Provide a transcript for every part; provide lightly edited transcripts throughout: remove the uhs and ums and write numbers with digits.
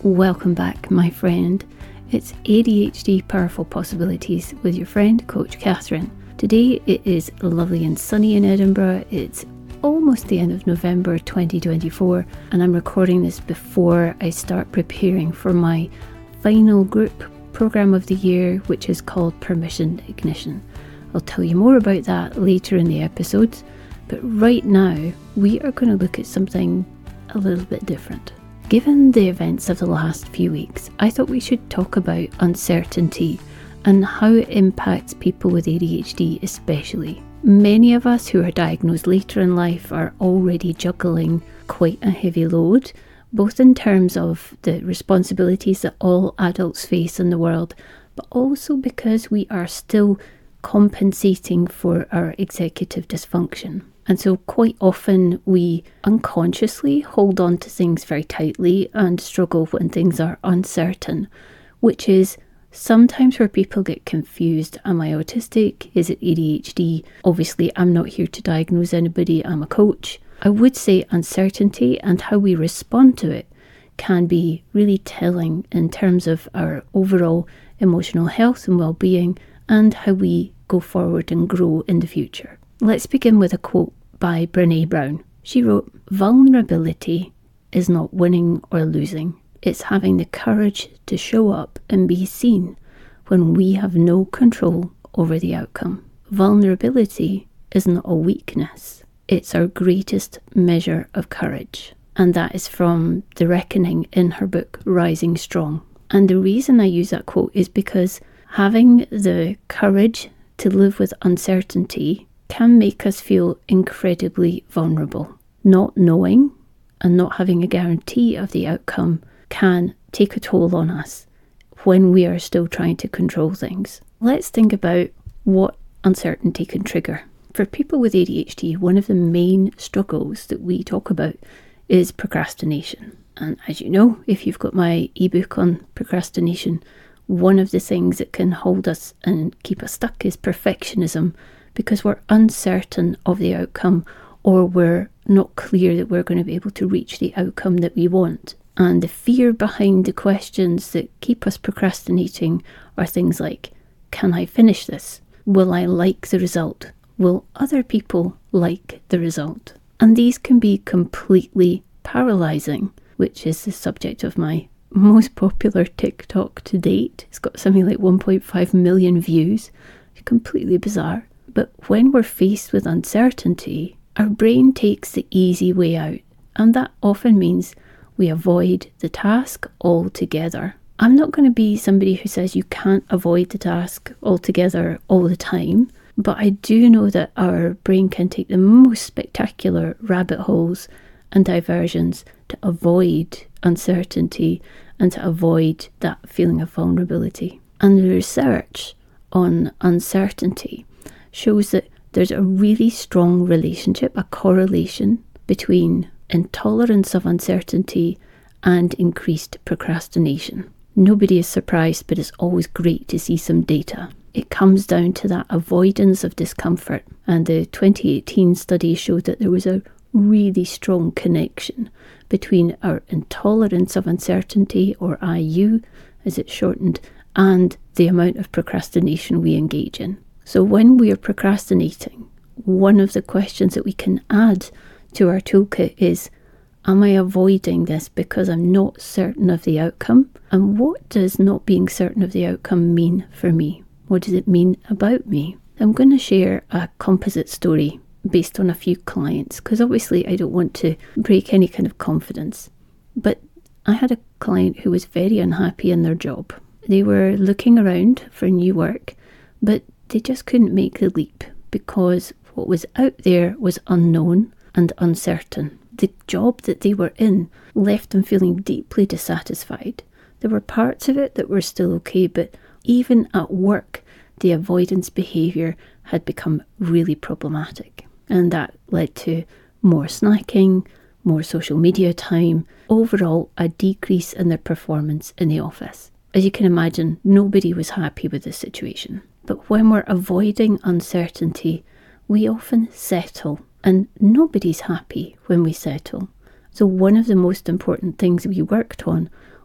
Welcome back, my friend. It's ADHD Powerful Possibilities with your friend, Coach Catherine. Today it is lovely and sunny in Edinburgh. It's almost the end of November 2024, and I'm recording this before I start preparing for my final group program of the year, which is called Permission Ignition. I'll tell you more about that later in the episode, but right now we are going to look at something a little bit different. Given the events of the last few weeks, I thought we should talk about uncertainty and how it impacts people with ADHD especially. Many of us who are diagnosed later in life are already juggling quite a heavy load, both in terms of the responsibilities that all adults face in the world, but also because we are still compensating for our executive dysfunction. And so quite often we unconsciously hold on to things very tightly and struggle when things are uncertain, which is sometimes where people get confused. Am I autistic? Is it ADHD? Obviously, I'm not here to diagnose anybody. I'm a coach. I would say uncertainty and how we respond to it can be really telling in terms of our overall emotional health and well-being and how we go forward and grow in the future. Let's begin with a quote by Brené Brown. She wrote, "Vulnerability is not winning or losing. It's having the courage to show up and be seen when we have no control over the outcome. Vulnerability is not a weakness. It's our greatest measure of courage." And that is from The Reckoning in her book, Rising Strong. And the reason I use that quote is because having the courage to live with uncertainty can make us feel incredibly vulnerable. Not knowing and not having a guarantee of the outcome can take a toll on us when we are still trying to control things. Let's think about what uncertainty can trigger. For people with ADHD, one of the main struggles that we talk about is procrastination. And as you know, if you've got my ebook on procrastination, one of the things that can hold us and keep us stuck is perfectionism, because we're uncertain of the outcome or we're not clear that we're going to be able to reach the outcome that we want. And the fear behind the questions that keep us procrastinating are things like, can I finish this? Will I like the result? Will other people like the result? And these can be completely paralyzing, which is the subject of my most popular TikTok to date. It's got something like 1.5 million views. It's completely bizarre. But when we're faced with uncertainty, our brain takes the easy way out. And that often means we avoid the task altogether. I'm not going to be somebody who says you can't avoid the task altogether all the time, but I do know that our brain can take the most spectacular rabbit holes and diversions to avoid uncertainty and to avoid that feeling of vulnerability. And the research on uncertainty shows that there's a really strong relationship, a correlation between intolerance of uncertainty and increased procrastination. Nobody is surprised, but it's always great to see some data. It comes down to that avoidance of discomfort. And the 2018 study showed that there was a really strong connection between our intolerance of uncertainty, or IU as it's shortened, and the amount of procrastination we engage in. So when we are procrastinating, one of the questions that we can add to our toolkit is, am I avoiding this because I'm not certain of the outcome? And what does not being certain of the outcome mean for me? What does it mean about me? I'm going to share a composite story based on a few clients, because obviously I don't want to break any kind of confidence. But I had a client who was very unhappy in their job. They were looking around for new work, but they just couldn't make the leap because what was out there was unknown and uncertain. The job that they were in left them feeling deeply dissatisfied. There were parts of it that were still okay, but even at work, the avoidance behaviour had become really problematic. And that led to more snacking, more social media time, overall a decrease in their performance in the office. As you can imagine, nobody was happy with this situation. But when we're avoiding uncertainty, we often settle, and nobody's happy when we settle. So one of the most important things we worked on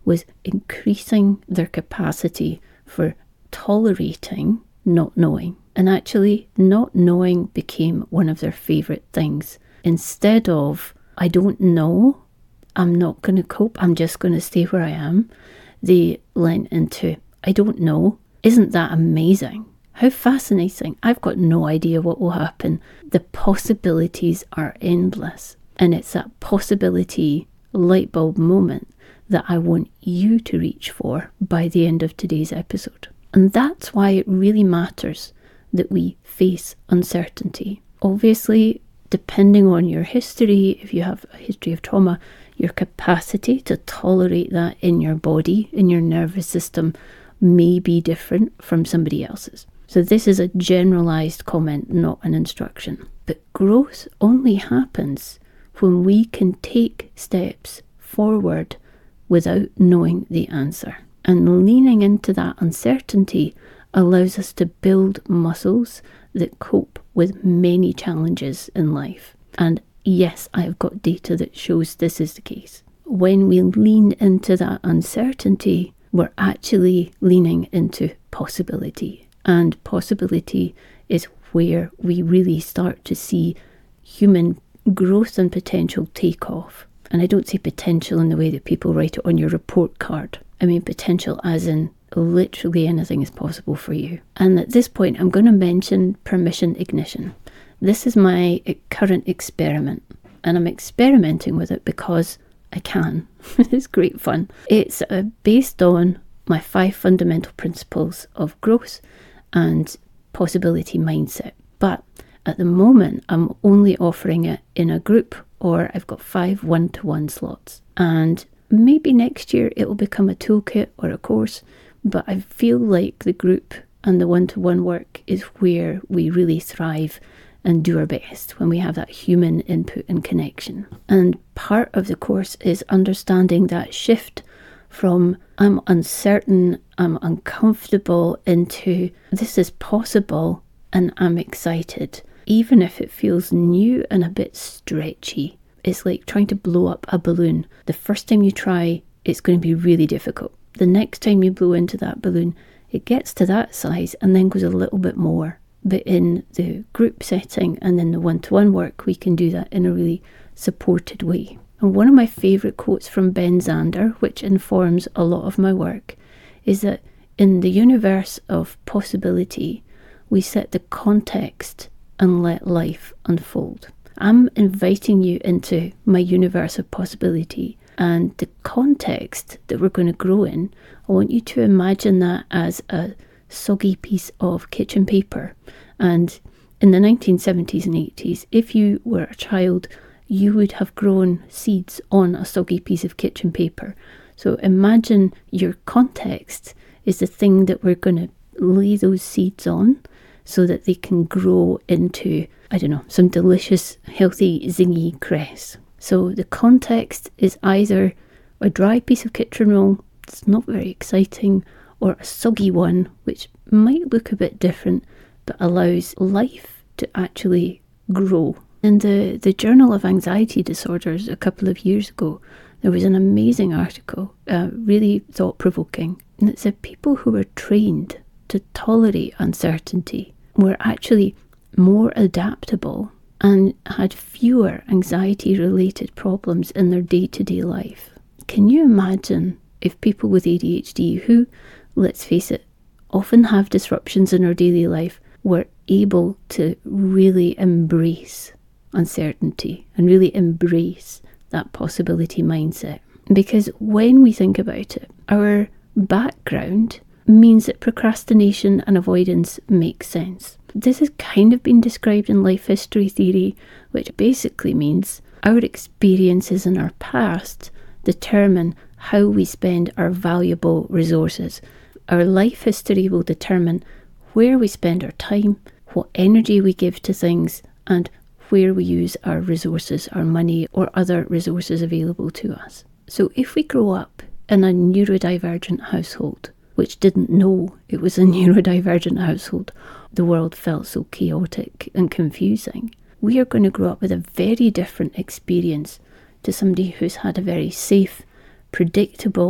was increasing their capacity for tolerating not knowing. And actually, not knowing became one of their favourite things. Instead of, I don't know, I'm not going to cope, I'm just going to stay where I am, they went into, I don't know, isn't that amazing? How fascinating. I've got no idea what will happen. The possibilities are endless. And it's that possibility light bulb moment that I want you to reach for by the end of today's episode. And that's why it really matters that we face uncertainty. Obviously, depending on your history, if you have a history of trauma, your capacity to tolerate that in your body, in your nervous system, may be different from somebody else's. So this is a generalized comment, not an instruction. But growth only happens when we can take steps forward without knowing the answer. And leaning into that uncertainty allows us to build muscles that cope with many challenges in life. And yes, I have got data that shows this is the case. When we lean into that uncertainty, we're actually leaning into possibility. And possibility is where we really start to see human growth and potential take off. And I don't say potential in the way that people write it on your report card. I mean potential as in literally anything is possible for you. And at this point, I'm going to mention permission ignition. This is my current experiment. And I'm experimenting with it because I can. It's great fun. It's based on my 5 fundamental principles of growth and possibility mindset. But at the moment, I'm only offering it in a group, or I've got 5 one-to-one slots. And maybe next year it will become a toolkit or a course, but I feel like the group and the one-to-one work is where we really thrive and do our best, when we have that human input and connection. And part of the course is understanding that shift from I'm uncertain, I'm uncomfortable, into this is possible and I'm excited. Even if it feels new and a bit stretchy. It's like trying to blow up a balloon. The first time you try, it's going to be really difficult. The next time you blow into that balloon, it gets to that size and then goes a little bit more. But in the group setting and in the one-to-one work, we can do that in a really supported way. And one of my favourite quotes from Ben Zander, which informs a lot of my work, is that in the universe of possibility, we set the context and let life unfold. I'm inviting you into my universe of possibility, and the context that we're going to grow in, I want you to imagine that as a soggy piece of kitchen paper. And in the 1970s and 80s, if you were a child, you would have grown seeds on a soggy piece of kitchen paper. So imagine your context is the thing that we're going to lay those seeds on so that they can grow into, I don't know, some delicious, healthy, zingy cress. So the context is either a dry piece of kitchen roll, it's not very exciting, or a soggy one, which might look a bit different, but allows life to actually grow. In the Journal of Anxiety Disorders a couple of years ago, there was an amazing article, really thought-provoking, and it said people who were trained to tolerate uncertainty were actually more adaptable and had fewer anxiety-related problems in their day-to-day life. Can you imagine if people with ADHD, who, let's face it, often have disruptions in our daily life, were able to really embrace uncertainty and really embrace that possibility mindset? Because when we think about it, our background means that procrastination and avoidance makes sense. This has kind of been described in life history theory, which basically means our experiences in our past determine how we spend our valuable resources. Our life history will determine where we spend our time, what energy we give to things, and where we use our resources, our money, or other resources available to us. So if we grow up in a neurodivergent household, which didn't know it was a neurodivergent household, the world felt so chaotic and confusing, we are going to grow up with a very different experience to somebody who's had a very safe, predictable,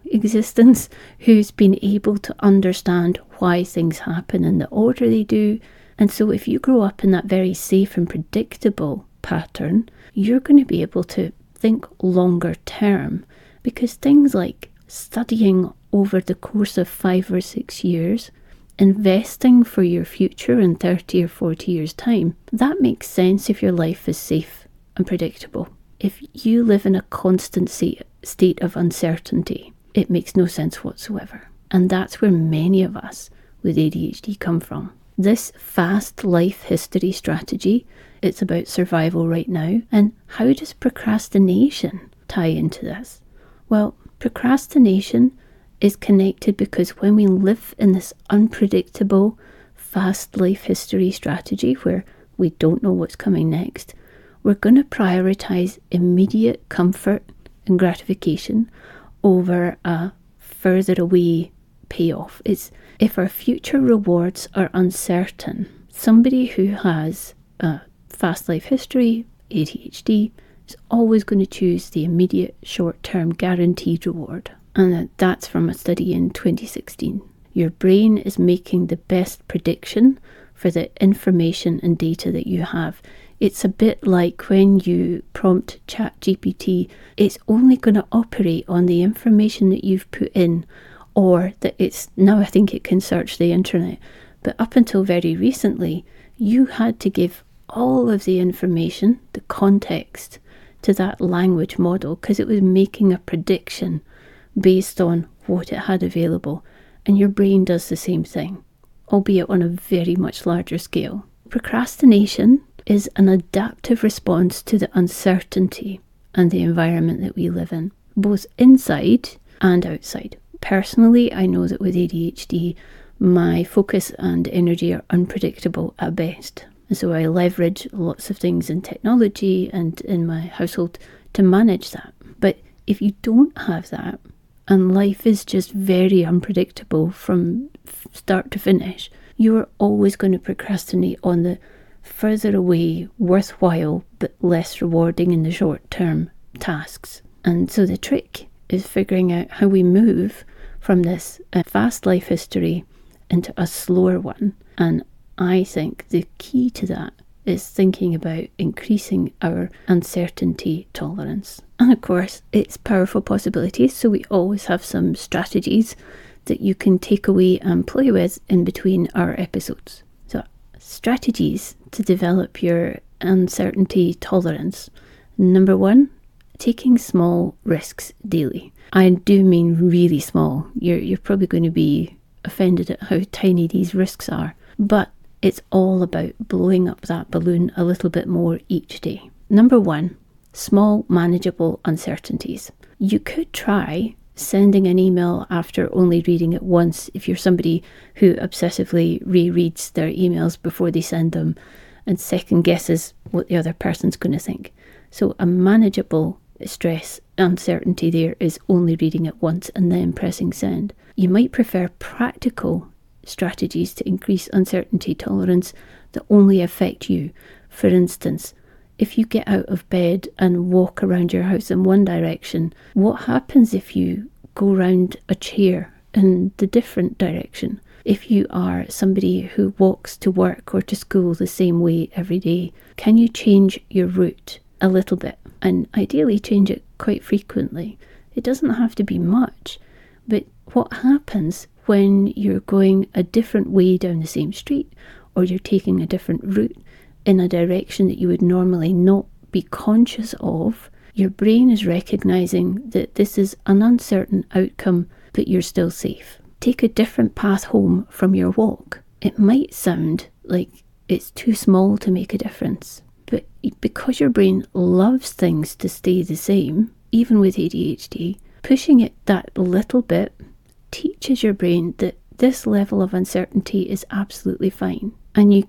existence, who's been able to understand why things happen in the order they do. And so if you grow up in that very safe and predictable pattern, you're going to be able to think longer term, because things like studying over the course of 5 or 6 years, investing for your future in 30 or 40 years' time, that makes sense if your life is safe and predictable. If you live in a constant state of uncertainty, it makes no sense whatsoever. And that's where many of us with ADHD come from. This fast life history strategy, it's about survival right now. And how does procrastination tie into this? Well, procrastination is connected because when we live in this unpredictable, fast life history strategy where we don't know what's coming next, we're going to prioritize immediate comfort and gratification over a further away payoff. It's if our future rewards are uncertain, somebody who has a fast life history, ADHD, is always going to choose the immediate short-term guaranteed reward. And that's from a study in 2016. Your brain is making the best prediction for the information and data that you have. It's a bit like when you prompt ChatGPT, it's only going to operate on the information that you've put in, or that it's, now I think it can search the internet. But up until very recently, you had to give all of the information, the context, to that language model because it was making a prediction based on what it had available. And your brain does the same thing, albeit on a very much larger scale. Procrastination is an adaptive response to the uncertainty and the environment that we live in, both inside and outside. Personally, I know that with ADHD, my focus and energy are unpredictable at best. And so I leverage lots of things in technology and in my household to manage that. But if you don't have that, and life is just very unpredictable from start to finish, you are always going to procrastinate on the further away, worthwhile, but less rewarding in the short term tasks. And so the trick is figuring out how we move from this fast life history into a slower one. And I think the key to that is thinking about increasing our uncertainty tolerance. And of course, it's powerful possibilities, so we always have some strategies that you can take away and play with in between our episodes. So, strategies to develop your uncertainty tolerance. Number 1, taking small risks daily. I do mean really small. You're probably going to be offended at how tiny these risks are, but it's all about blowing up that balloon a little bit more each day. Number 1, small manageable uncertainties. You could try sending an email after only reading it once if you're somebody who obsessively rereads their emails before they send them and second guesses what the other person's going to think. So a manageable stress uncertainty there is only reading it once and then pressing send. You might prefer practical strategies to increase uncertainty tolerance that only affect you. For instance, if you get out of bed and walk around your house in one direction, what happens if you go round a chair in the different direction? If you are somebody who walks to work or to school the same way every day, can you change your route a little bit? And ideally change it quite frequently. It doesn't have to be much, but what happens when you're going a different way down the same street, or you're taking a different route in a direction that you would normally not be conscious of? Your brain is recognizing that this is an uncertain outcome, but you're still safe. Take a different path home from your walk. It might sound like it's too small to make a difference, but because your brain loves things to stay the same, even with ADHD, pushing it that little bit teaches your brain that this level of uncertainty is absolutely fine. And you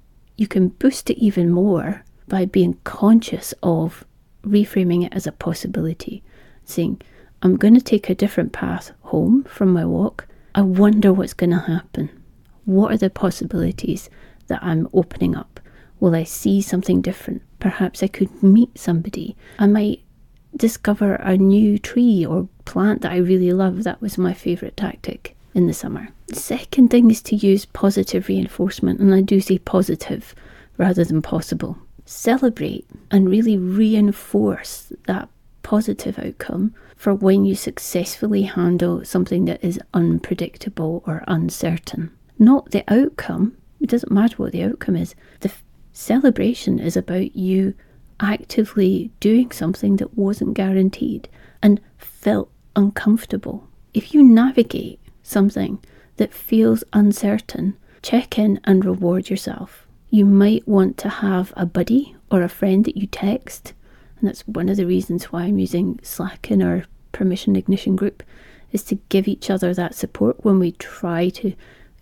can boost it even more by being conscious of reframing it as a possibility, saying, I'm going to take a different path home from my walk. I wonder what's going to happen. What are the possibilities that I'm opening up? Will I see something different? Perhaps I could meet somebody. I might discover a new tree or plant that I really love, that was my favourite tactic in the summer. The second thing is to use positive reinforcement, and I do say positive rather than possible. Celebrate and really reinforce that positive outcome for when you successfully handle something that is unpredictable or uncertain. Not the outcome. It doesn't matter what the outcome is. The celebration is about you actively doing something that wasn't guaranteed and felt uncomfortable. If you navigate something that feels uncertain, check in and reward yourself. You might want to have a buddy or a friend that you text, and that's one of the reasons why I'm using Slack in our Permission Ignition group, is to give each other that support when we try to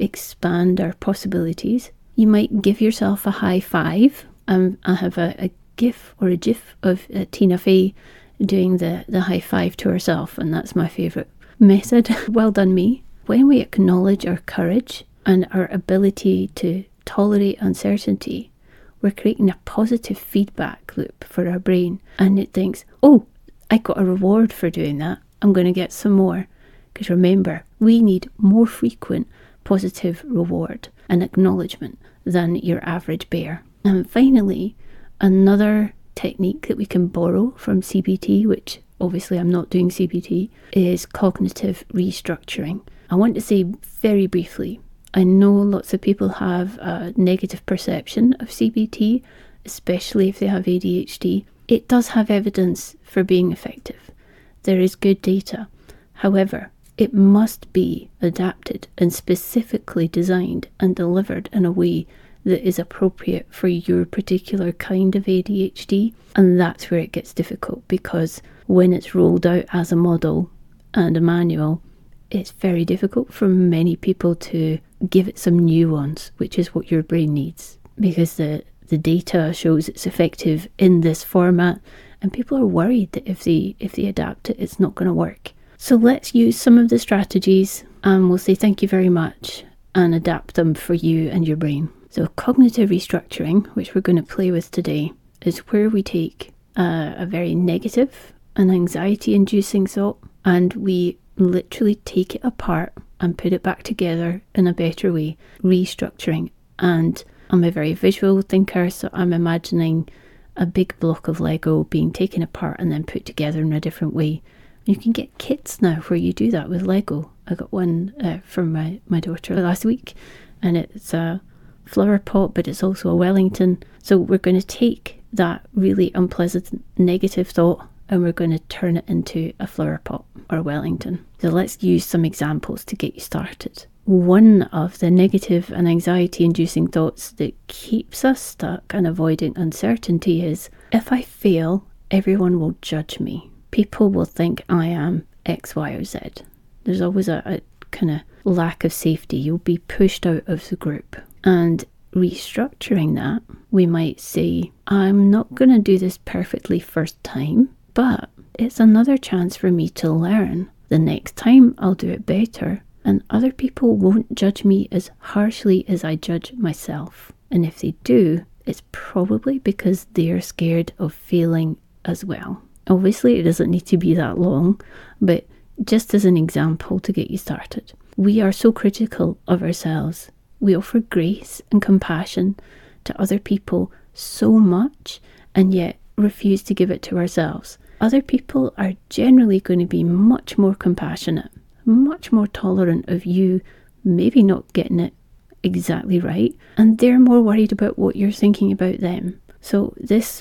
expand our possibilities. You might give yourself a high five. I have a GIF or a GIF of Tina Fey doing the high five to herself, and that's my favourite method. Well done me. When we acknowledge our courage and our ability to tolerate uncertainty, we're creating a positive feedback loop for our brain, and it thinks, oh, I got a reward for doing that, I'm going to get some more. Because remember, we need more frequent positive reward and acknowledgement than your average bear. And finally, another technique that we can borrow from CBT, which obviously I'm not doing CBT, is cognitive restructuring. I want to say very briefly, I know lots of people have a negative perception of CBT, especially if they have ADHD. It does have evidence for being effective. There is good data. However, it must be adapted and specifically designed and delivered in a way that is appropriate for your particular kind of ADHD. And that's where it gets difficult, because when it's rolled out as a model and a manual, it's very difficult for many people to give it some nuance, which is what your brain needs, because the data shows it's effective in this format, and people are worried that if they adapt it, it's not going to work. So let's use some of the strategies, and we'll say thank you very much and adapt them for you and your brain. So cognitive restructuring, which we're going to play with today, is where we take a very negative and anxiety-inducing thought, and we literally take it apart and put it back together in a better way, restructuring. And I'm a very visual thinker, so I'm imagining a big block of Lego being taken apart and then put together in a different way. You can get kits now where you do that with Lego. I got one from my daughter last week, and it's a flower pot, but it's also a Wellington. So we're going to take that really unpleasant negative thought and we're going to turn it into a flower pot or Wellington. So let's use some examples to get you started. One of the negative and anxiety-inducing thoughts that keeps us stuck and avoiding uncertainty is, if I fail, everyone will judge me. People will think I am X, Y, or Z. There's always a kind of lack of safety. You'll be pushed out of the group. And restructuring that, we might say, I'm not going to do this perfectly first time, but it's another chance for me to learn. The next time I'll do it better, and other people won't judge me as harshly as I judge myself. And if they do, it's probably because they're scared of failing as well. Obviously, it doesn't need to be that long, but just as an example to get you started. We are so critical of ourselves. We offer grace and compassion to other people so much, and yet refuse to give it to ourselves. Other people are generally going to be much more compassionate, much more tolerant of you maybe not getting it exactly right, and they're more worried about what you're thinking about them. So this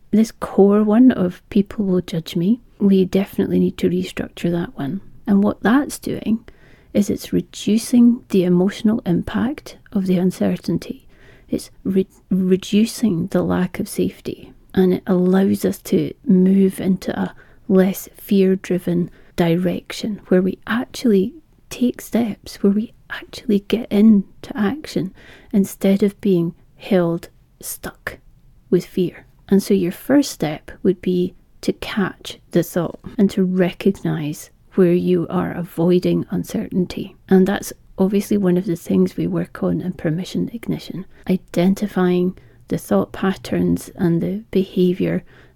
core one of people will judge me, we definitely need to restructure that one. And what that's doing is it's reducing the emotional impact of the uncertainty. It's reducing the lack of safety, and it allows us to move into a less fear-driven direction where we actually take steps, where we actually get into action instead of being held stuck with fear. And so your first step would be to catch the thought and to recognize where you are avoiding uncertainty. And that's obviously one of the things we work on in Permission Ignition, identifying the thought patterns and the behavior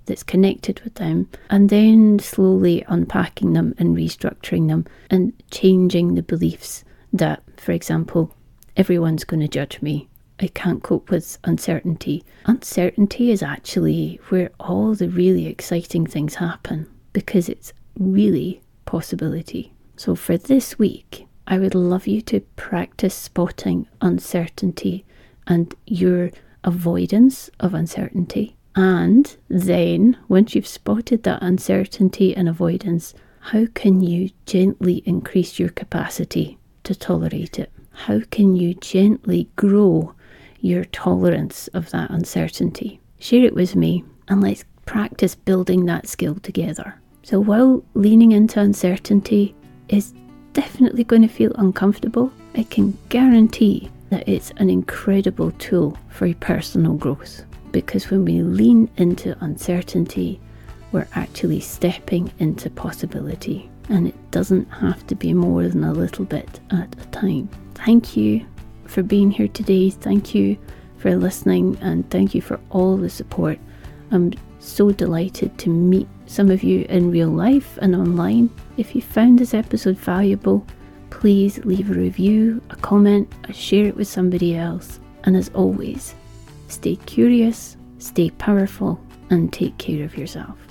that's connected with them, and then slowly unpacking them and restructuring them and changing the beliefs that, for example, everyone's going to judge me. I can't cope with uncertainty. Uncertainty is actually where all the really exciting things happen, because it's really possibility. So for this week, I would love you to practice spotting uncertainty and your avoidance of uncertainty. And then, once you've spotted that uncertainty and avoidance, how can you gently increase your capacity to tolerate it? How can you gently grow your tolerance of that uncertainty? Share it with me, and let's practice building that skill together. So while leaning into uncertainty is definitely going to feel uncomfortable, I can guarantee that it's an incredible tool for your personal growth. Because when we lean into uncertainty, we're actually stepping into possibility. And it doesn't have to be more than a little bit at a time. Thank you for being here today. Thank you for listening, and thank you for all the support. I'm so delighted to meet some of you in real life and online. If you found this episode valuable, please leave a review, a comment, or share it with somebody else. And as always, stay curious, stay powerful, and take care of yourself.